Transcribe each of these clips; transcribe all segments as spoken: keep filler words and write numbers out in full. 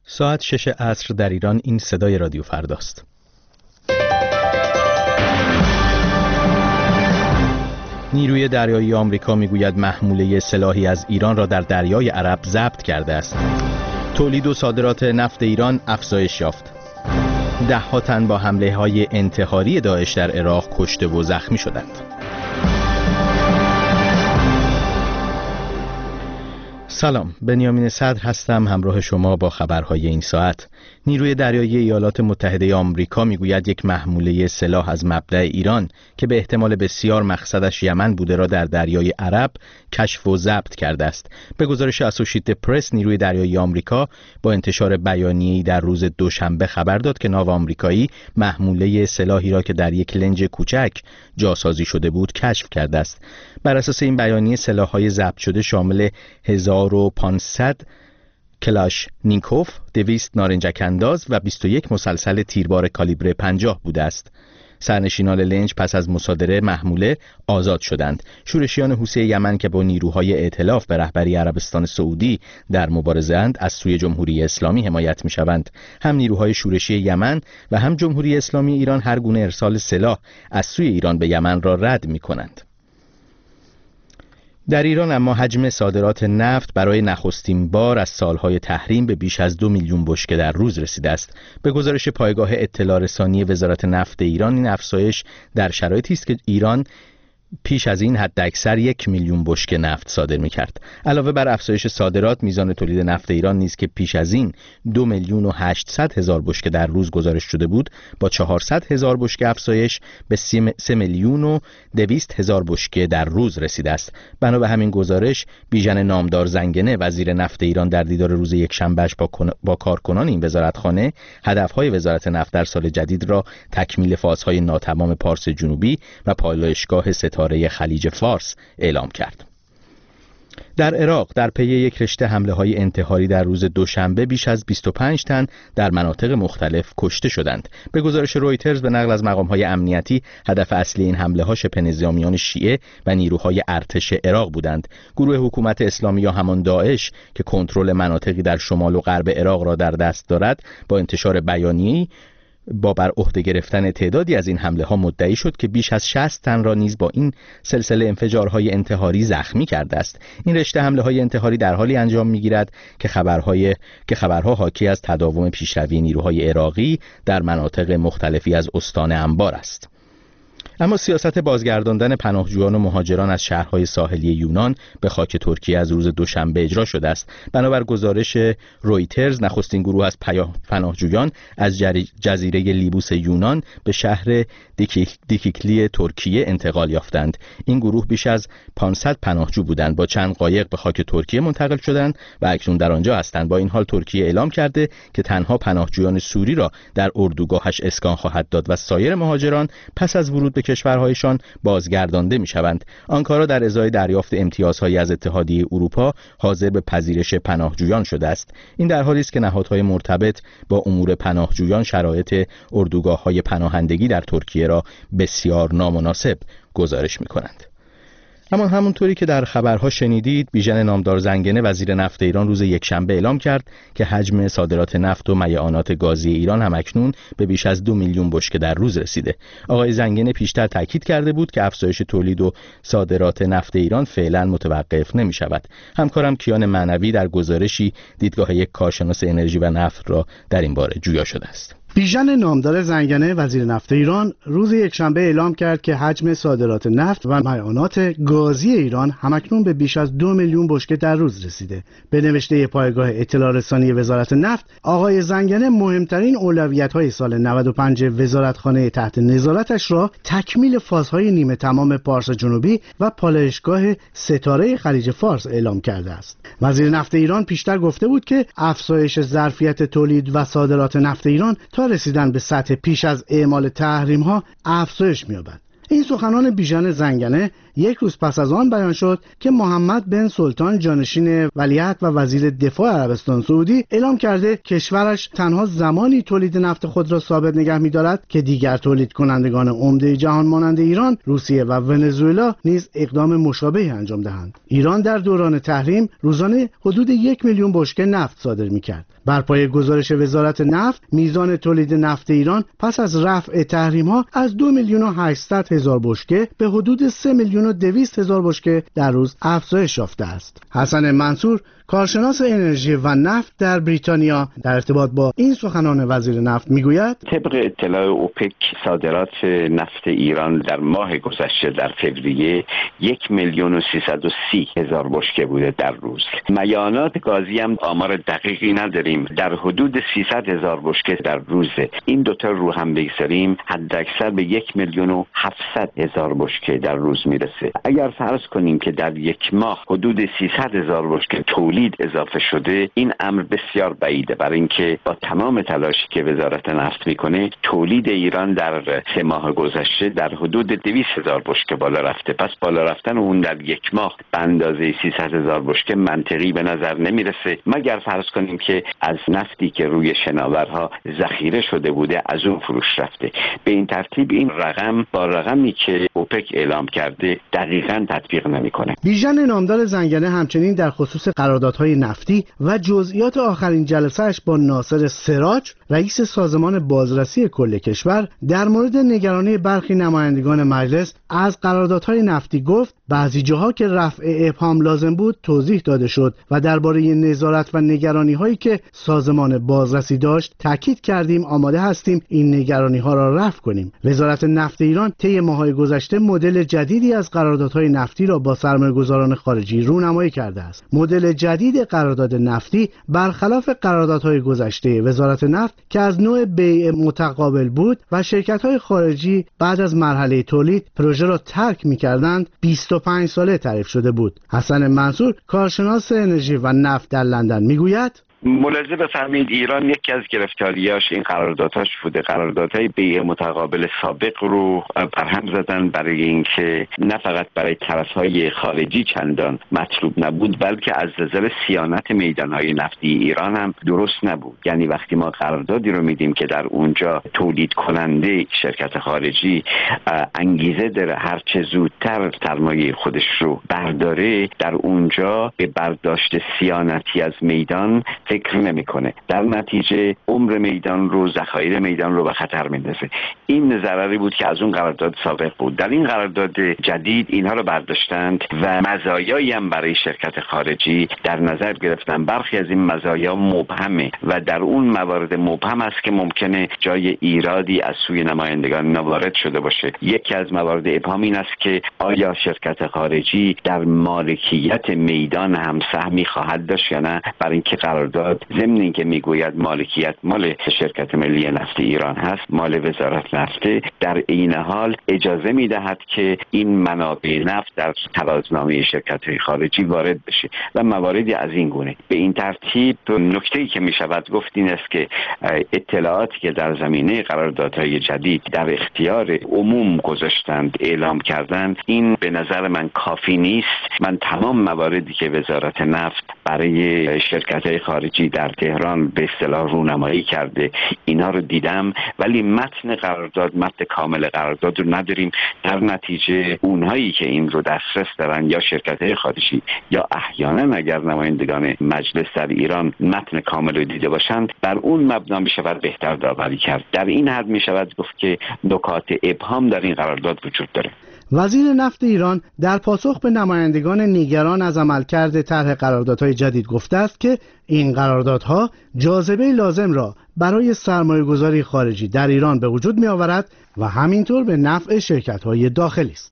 ساعت شش عصر در ایران. این صدای رادیو فرداست. نیروی دریایی آمریکا میگوید محموله سلاحی از ایران را در دریای عرب ضبط کرده است. تولید و صادرات نفت ایران افزایش یافت. ده ها تن با حمله های انتحاری داعش در عراق کشته و زخمی شدند. سلام، بنیامین صدر هستم، همراه شما با خبرهای این ساعت. نیروی دریایی ایالات متحده آمریکا میگوید یک محموله سلاح از مبدأ ایران که به احتمال بسیار مقصدش یمن بوده را در دریای عرب کشف و ضبط کرده است. به گزارش اسوشییتد پرس، نیروی دریایی آمریکا با انتشار بیانیه‌ای در روز دوشنبه خبر داد که ناو آمریکایی محموله سلاحی را که در یک لنج کوچک جاسازی شده بود کشف کرده است. بر اساس این بیانیه سلاح‌های ضبط شده شامل هزار و پانصد کلاش نیکوف، دویست نارنجک انداز و بیست و یک مسلسل تیربار کالیبر پنجاه بوده است. سرنشینان لنج پس از مصادره محموله آزاد شدند. شورشیان حوثی یمن که با نیروهای ائتلاف به رهبری عربستان سعودی در مبارزه اند از سوی جمهوری اسلامی حمایت می‌شوند. هم نیروهای شورشی یمن و هم جمهوری اسلامی ایران هر گونه ارسال سلاح از سوی ایران به یمن را رد می‌کنند. در ایران اما حجم صادرات نفت برای نخستین بار از سالهای تحریم به بیش از دو میلیون بشکه در روز رسیده است. به گزارش پایگاه اطلاع رسانی وزارت نفت ایران، این افزایش در شرایطی است که ایران پیش از این حد اکثر یک میلیون بشکه نفت صادر می کرد. علاوه بر افزایش صادرات، میزان تولید نفت ایران نیز که پیش از این دو میلیون و هشتصد هزار بشکه در روز گزارش شده بود، با چهارصد هزار بشکه افزایش به سه میلیون و دویست هزار بشکه در روز رسیده است. بنا به همین گزارش، بیژن نامدار زنگنه، وزیر نفت ایران، در دیدار روز یکشنبهش با, کن... با کارکنان این وزارتخانه هدفهای وزارت نفت در سال جدید را تکمیل فازهای ناتمام پارس جنوبی و پالایشگاه ستاره خلیج فارس اعلام کرد. در عراق در پی یک رشته حمله‌های انتحاری در روز دوشنبه بیش از بیست و پنج تن در مناطق مختلف کشته شدند. به گزارش رویترز به نقل از مقام‌های امنیتی، هدف اصلی این حمله‌ها شبه نظامیان شیعه و نیروهای ارتش عراق بودند. گروه حکومت اسلامی یا همان داعش که کنترل مناطقی در شمال و غرب عراق را در دست دارد، با انتشار بیانیه‌ای با بر عهده گرفتن تعدادی از این حمله ها مدعی شد که بیش از شصت تن را نیز با این سلسله انفجارهای انتحاری زخمی کرده است. این رشته حمله های انتحاری در حالی انجام میگیرد که خبرهای که خبرها حاکی از تداوم پیشروی نیروهای عراقی در مناطق مختلفی از استان انبار است. اما سیاست بازگرداندن پناهجویان و مهاجران از شهرهای ساحلی یونان به خاک ترکیه از روز دوشنبه اجرا شده است. بنابر گزارش رویترز، نخستین گروه از پناهجویان از جزیره لیبوس یونان به شهر دیکیکلی ترکیه انتقال یافتند. این گروه بیش از پانصد پناهجو بودند، با چند قایق به خاک ترکیه منتقل شدند و اکنون در آنجا هستند. با این حال ترکیه اعلام کرده که تنها پناهجویان سوری را در اردوگاهش اسکان خواهد داد و سایر مهاجران پس از ورود به کشورهایشان بازگردانده می‌شوند. آنکارا در ازای دریافت امتیازهایی از اتحادیه اروپا حاضر به پذیرش پناهجویان شده است. این در حالی است که نهادهای مرتبط با امور پناهجویان شرایط اردوگاه‌های پناهندگی در ترکیه را بسیار نامناسب گزارش می‌کنند. اما همونطوری که در خبرها شنیدید، بیژن نامدار زنگنه، وزیر نفت ایران، روز یکشنبه اعلام کرد که حجم صادرات نفت و میعانات گازی ایران همکنون به بیش از دو میلیون بشکه در روز رسیده. آقای زنگنه پیشتر تاکید کرده بود که افزایش تولید و صادرات نفت ایران فعلا متوقف نمی شود. همکارم کیان معنوی در گزارشی دیدگاه یک کارشناس انرژی و نفت را در این باره جویا شده است. بیژن نامدار زنگنه، وزیر نفت ایران، روز یکشنبه اعلام کرد که حجم صادرات نفت و معدنیات گازی ایران همکنون به بیش از دو میلیون بشکه در روز رسیده. به نوشته پایگاه اطلاع رسانی وزارت نفت، آقای زنگنه مهمترین اولویت‌های سال نود و پنج وزارتخانه تحت نظارتش را تکمیل فازهای نیمه تمام پارس جنوبی و پالایشگاه ستاره خلیج فارس اعلام کرده است. وزیر نفت ایران پیشتر گفته بود که افزایش ظرفیت تولید و صادرات نفت ایران تا رسیدن به سطح پیش از اعمال تحریم ها افزایش می‌یابد. این سخنان بیژن زنگنه یک روز پس از آن بیان شد که محمد بن سلطان جانشین ولیعهد و وزیر دفاع عربستان سعودی اعلام کرده کشورش تنها زمانی تولید نفت خود را ثابت نگه می‌دارد که دیگر تولید کنندگان عمده جهان مانند ایران، روسیه و ونزوئلا نیز اقدام مشابهی انجام دهند. ایران در دوران تحریم روزانه حدود یک میلیون بشکه نفت صادر می‌کرد. بر پایه گزارش وزارت نفت، میزان تولید نفت ایران پس از رفع تحریم‌ها از دو میلیون و هشتصد هزار بشکه به حدود سه میلیون و دویست هزار بشکه در روز افزایش یافته است. حسن منصور، کارشناس انرژی و نفت در بریتانیا، در ارتباط با این سخنان وزیر نفت میگوید طبق اطلاع اوپک صادرات نفت ایران در ماه گذشته در فوریه یک میلیون و سیصد و سی هزار بشکه بوده در روز. میانات گازی هم آمار دقیقی نداریم، در حدود سیصد هزار بشکه در روزه. این دوتا رو هم بگذاریم حداکثر به یک میلیون و هفتصد هزار بشکه در روز میرسه. اگر فرض کنیم که در یک ماه حدود سیصد هزار بشکه تولید اضافه شده، این امر بسیار بعیده، برای اینکه با تمام تلاشی که وزارت نفت میکنه تولید ایران در سه ماه گذشته در حدود دویست هزار بشکه بالا رفته. پس بالا رفتن اون در یک ماه به اندازه سیصد هزار بشکه منطقی به نظر نمیرسه، مگر فرض کنیم که از نفتی که روی شناورها ذخیره شده بوده از اون فروش رفته. به این ترتیب این رقم با رقمی که اوپک اعلام کرده دقیقاً تطبیق نمیکنه. بیژن نامدار زنگنه همچنین در خصوص قراردادهای نفتی و جزئیات آخرین جلسه‌اش با ناصر سراج، رئیس سازمان بازرسی کل کشور، در مورد نگرانی برخی نمایندگان مجلس از قراردادهای نفتی گفت بعضی جاها که رفع ابهام لازم بود توضیح داده شد و درباره نظارت و نگرانی‌هایی که سازمان بازرسی داشت تاکید کردیم آماده هستیم این نگرانی‌ها را رفع کنیم. وزارت نفت ایران طی ماه‌های گذشته مدل جدیدی از قراردادهای نفتی را با سرمایه‌گذاران خارجی رونمایی کرده است. مدل جدید قرارداد نفتی برخلاف قراردادهای گذشته وزارت نفت که از نوع بیع متقابل بود و شرکت‌های خارجی بعد از مرحله تولید پروژه را ترک می‌کردند، بیست و پنج ساله تعریف شده بود. حسن منصور، کارشناس انرژی و نفت در لندن میگوید ملاحظه بفرمایید ایران یکی از گرفتاریاش این قراردادهاش بوده. قراردادهای بیع متقابل سابق رو برهم زدن برای اینکه نه فقط برای طرفهای خارجی چندان مطلوب نبود، بلکه از نظر صیانت میدانهای نفتی ایران هم درست نبود. یعنی وقتی ما قراردادی رو میدیم که در اونجا تولید کننده شرکت خارجی انگیزه داره هر چه زودتر سرمایه خودش رو برداره، در اونجا به برداشت صیانتی از میدان فکر نمیکنه، در نتیجه عمر میدان رو، ذخایر میدان رو به خطر میندازه. این ضرری بود که از اون قرارداد سابق بود. در این قرارداد جدید اینها رو برداشتند و مزایایی هم برای شرکت خارجی در نظر گرفتن. برخی از این مزایا مبهمه و در اون موارد مبهم است که ممکنه جای ایرادی از سوی نمایندگان وارد شده باشه. یکی از موارد ابهام این است که آیا شرکت خارجی در مالکیت میدان هم سهمی خواهد داشت یا نه، برای اینکه قرارداد ضمن اینکه میگوید مالکیت مال شرکت ملی نفت ایران هست، مال وزارت نفت، در این حال اجازه میدهد که این منابع نفت در ترازنامه شرکت‌های خارجی وارد بشه و مواردی از این گونه. به این ترتیب نکته‌ای که میشود گفت این است که اطلاعاتی که در زمینه قراردادهای جدید در اختیار عموم گذاشتند، اعلام کردند، این به نظر من کافی نیست. من تمام مواردی که وزارت نفت برای شرکت‌های خارجی در تهران به اصطلاح رونمایی کرده اینا رو دیدم، ولی متن قرارداد، متن کامل قرارداد رو نداریم. در نتیجه اونهایی که این رو دسترس دارن یا شرکت‌های خارجی یا احیانا اگر نمایندگان مجلس در ایران متن کامل رو دیده باشند، بر اون مبنا میشود بهتر داوری کرد. در این حد میشود گفت که نکات ابهام در این قرارداد وجود داره. وزیر نفت ایران در پاسخ به نمایندگان نگران از عملکرد طرح قراردادهای جدید گفته است که این قراردادها جاذبه لازم را برای سرمایه‌گذاری خارجی در ایران به وجود می‌آورد و همینطور به نفع شرکت‌های داخلی است.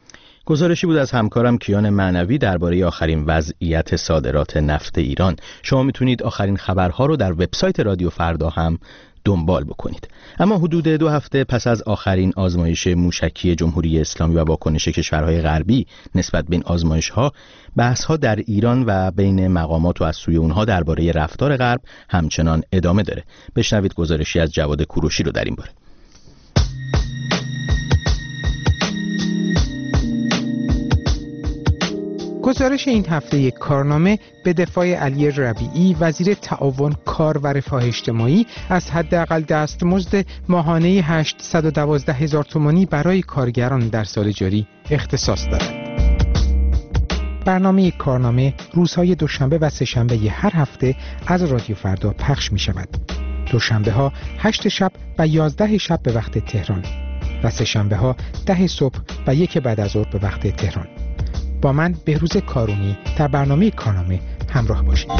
گزارشی بود از همکارم کیان معنوی درباره آخرین وضعیت صادرات نفت ایران. شما میتونید آخرین خبرها رو در وبسایت رادیو فردا هم دنبال بکنید. اما حدود دو هفته پس از آخرین آزمایش موشکی جمهوری اسلامی و واکنش کشورهای غربی نسبت به این آزمایش‌ها، بحث‌ها در ایران و بین مقامات و از سوی اونها درباره رفتار غرب همچنان ادامه داره. بشنوید گزارشی از جواد کوروشی رو در این باره. گزارش این هفته کارنامه به دفاع علی ربیعی وزیر تعاون، کار و رفاه اجتماعی از حداقل دستمزد ماهانه هشتصد و دوازده هزار تومانی برای کارگران در سال جاری اختصاص دارد. برنامه کارنامه روزهای دوشنبه و سه‌شنبه هر هفته از رادیو فردا پخش می شود. دوشنبه ها هشت شب و یازده شب به وقت تهران و سه‌شنبه ها ده صبح و یک بعد از ظهر به وقت تهران. با من بهروز کارونی در برنامه کارنامه همراه باشید.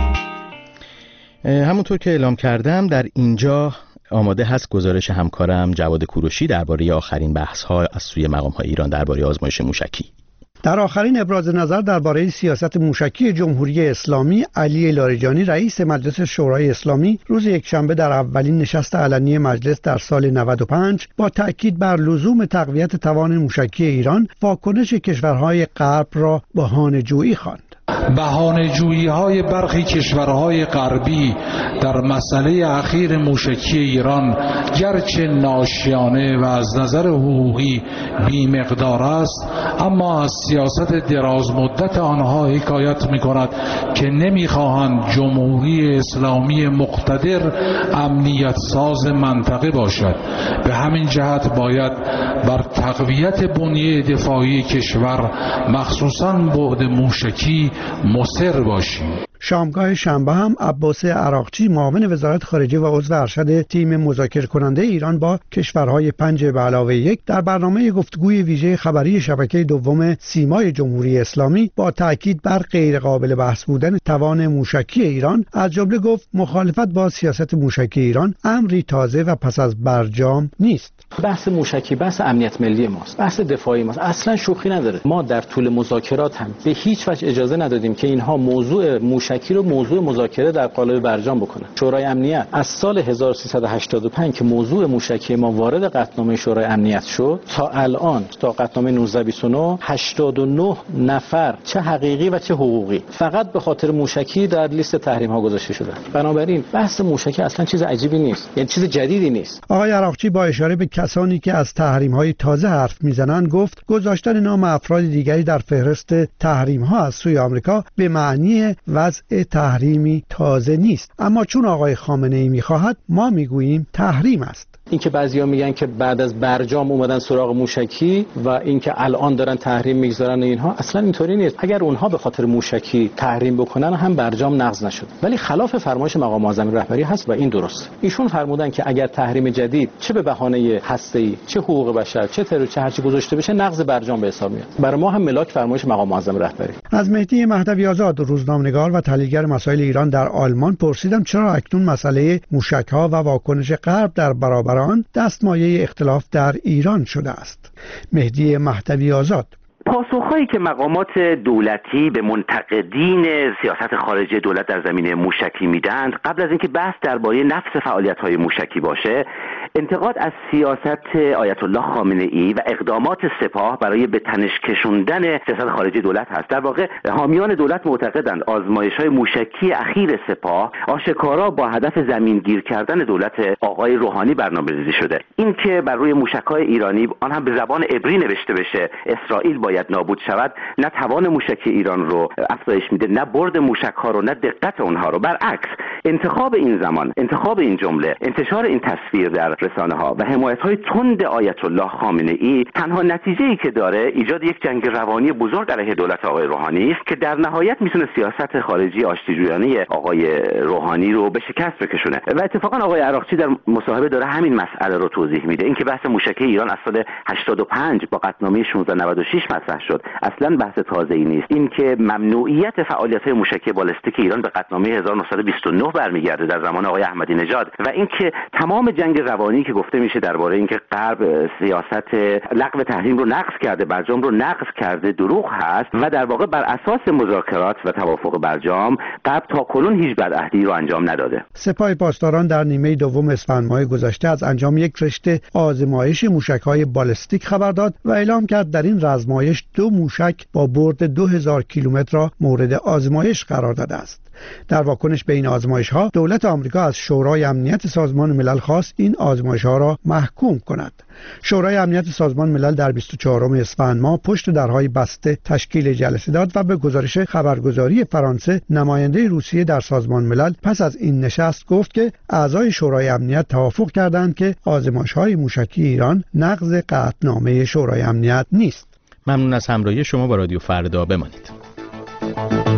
همونطور که اعلام کردم در اینجا آماده هست گزارش همکارم جواد کوروشی درباره آخرین بحث‌ها از سوی مقام‌های ایران درباره آزمایش موشکی. در آخرین ابراز نظر درباره سیاست موشکی جمهوری اسلامی، علی لاریجانی رئیس مجلس شورای اسلامی روز یکشنبه در اولین نشست علنی مجلس در سال نود و پنج با تأکید بر لزوم تقویت توان موشکی ایران، واکنش کشورهای غرب را بهانه‌جویی خواند. بهانه‌جویی های برخی کشورهای غربی در مسئله اخیر موشکی ایران گرچه ناشیانه و از نظر حقوقی بی‌مقدار است، اما از سیاست دراز مدت آنها حکایت می‌کند که نمی‌خواهند جمهوری اسلامی مقتدر امنیت ساز منطقه باشد. به همین جهت باید بر تقویت بنیه دفاعی کشور مخصوصاً بعد موشکی مصر باشیم. شامگاه شنبه هم عباس عراقچی معاون وزارت خارجه و عضو ارشد تیم مذاکره کننده ایران با کشورهای پنج به علاوه یک در برنامه گفتگوی ویژه خبری شبکه دوم سیمای جمهوری اسلامی با تاکید بر غیر قابل بحث بودن توان موشکی ایران از جمله گفت مخالفت با سیاست موشکی ایران امری تازه و پس از برجام نیست. بحث موشکی بحث امنیت ملی ماست، بحث دفاعی ماست، اصلا شوخی نداره. ما در طول مذاکرات هم به هیچ وجه اجازه ندادیم که اینها موضوع موشکی رو موضوع مذاکره در قالب برجام بکنن. شورای امنیت از سال هزار و سیصد و هشتاد و پنج که موضوع موشکی ما وارد قطعنامه شورای امنیت شد تا الان تا قطعنامه نوزده بیست و نه هشتاد و نه نفر چه حقیقی و چه حقوقی فقط به خاطر موشکی در لیست تحریم ها گذاشته شدن. بنابراین بحث موشکی اصلا چیز عجیبی نیست، یعنی چیز جدیدی نیست. آقای عراقچی با اشاره به کسانی که از تحریم‌های تازه حرف میزنند گفت گذاشتن نام افراد دیگری در فهرست تحریم‌ها از سوی آمریکا به معنی وضع تحریمی تازه نیست، اما چون آقای خامنه‌ای می‌خواهد ما میگوییم تحریم است. اینکه بعضیا میگن که بعد از برجام اومدن سراغ موشکی و اینکه الان دارن تحریم میگذارن اینها اصلا اینطوری نیست. اگر اونها به خاطر موشکی تحریم بکنن هم برجام نقض نشد، ولی خلاف فرمایش مقام معظم رهبری هست و این درست. ایشون فرمودن که اگر تحریم جدید چه به بهانه هسته‌ای چه حقوق بشر چه ترور چه هرچی گذاشته بشه نقض برجام به حساب میاد. برای ما هم ملاک فرمایش مقام معظم رهبری. از مهدی مهدوی آزاد روزنامه‌نگار و تحلیلگر مسائل ایران در آلمان پرسیدم چرا اکنون مسئله موشک‌ها و واکنش غرب در برابر آن دستمایه اختلاف در ایران شده است. مهدی مهدوی آزاد: پاسخهایی که مقامات دولتی به منتقدین سیاست خارجی دولت در زمینه موشکی میدند قبل از اینکه بحث درباره نفس فعالیت‌های موشکی باشه، انتقاد از سیاست آیت الله خامنه ای و اقدامات سپاه برای به تنش کشوندن سیاست خارجی دولت هست. در واقع حامیان دولت معتقدند آزمایش‌های موشکی اخیر سپاه آشکارا با هدف زمینگیر کردن دولت آقای روحانی برنامه‌ریزی شده. این که بر روی موشک‌های ایرانی آن هم به زبان عبری نوشته بشه اسرائیل باید نابود شود، نه توان موشکی ایران رو افزایش میده، نه برد موشک‌ها رو، نه دقت اونها رو. برعکس انتخاب این زمان، انتخاب این جمله، انتشار این تصویر در رسانه‌ها و حمایت‌های تند آیت الله خامنه ای تنها نتیجه‌ای که داره ایجاد یک جنگ روانی بزرگ علیه دولت آقای روحانی است که در نهایت میتونه سیاست خارجی آشتی‌جویانه آقای روحانی رو به شکست بکشونه. و اتفاقا آقای عراقچی در مصاحبه داره همین مسئله رو توضیح میده. اینکه بحث موشکی ایران از سال هشتاد و پنج با قطعنامه شانزده نود و شش مطرح شد اصلا بحث تازه‌ای نیست. اینکه ممنوعیت فعالیت‌های موشکی بالستیک ایران به قطعنامه هزار و نهصد و بیست و نه برمیگرده در زمان آقای احمدی نژاد و اینکه تمام جنگ روانی که گفته میشه درباره اینکه غرب سیاست لغو تحریم رو نقض کرده، برجام رو نقض کرده، دروغ هست و در واقع بر اساس مذاکرات و توافق برجام غرب تاکنون هیچ بدعهدی رو انجام نداده. سپاه پاسداران در نیمه دوم اسفند ماه گذشته از انجام یک رشته آزمایش موشک‌های بالستیک خبر داد و اعلام کرد در این آزمایش دو موشک با برد دو هزار کیلومتر را مورد آزمایش قرار داده است. در واکنش به این آزمایش‌ها دولت آمریکا از شورای امنیت سازمان ملل خواست این آزمایش‌ها را محکوم کند. شورای امنیت سازمان ملل در بیست و چهارم اسفند ماه پشت درهای بسته تشکیل جلسه داد و به گزارش خبرگزاری فرانسه نماینده روسیه در سازمان ملل پس از این نشست گفت که اعضای شورای امنیت توافق کردند که آزمایش‌های موشکی ایران نقض قطعنامه شورای امنیت نیست. ممنون از همراهی شما با رادیو فردا. بمانید.